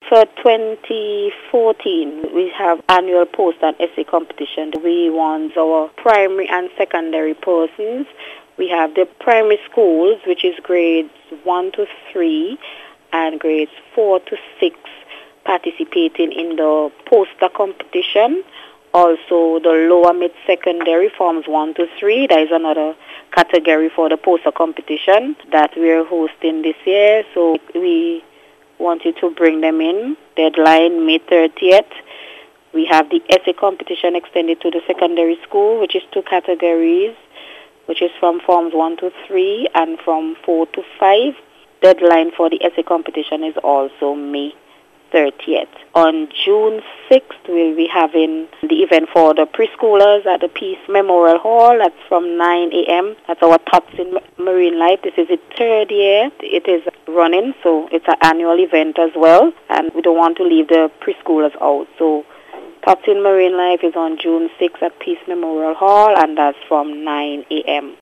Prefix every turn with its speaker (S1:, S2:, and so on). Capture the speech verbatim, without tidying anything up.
S1: For twenty fourteen, we have annual post and essay competition. We want our primary and secondary persons. We have the primary schools, which is grades one to three and grades four to six, participating in the poster competition. Also, the lower mid-secondary forms one to three. There is another category for the poster competition that we are hosting this year. So we wanted to bring them in. Deadline May thirtieth. We have the essay competition extended to the secondary school, which is two categories, which is from forms one to three and from four to five. Deadline for the essay competition is also May thirtieth. On June sixth, we'll be having the event for the preschoolers at the Peace Memorial Hall. That's from nine a.m. That's our Tots in Marine Life. This is the third year it is running, so it's an annual event as well, and we don't want to leave the preschoolers out. So Tots in Marine Life is on June sixth at Peace Memorial Hall, and that's from nine a.m.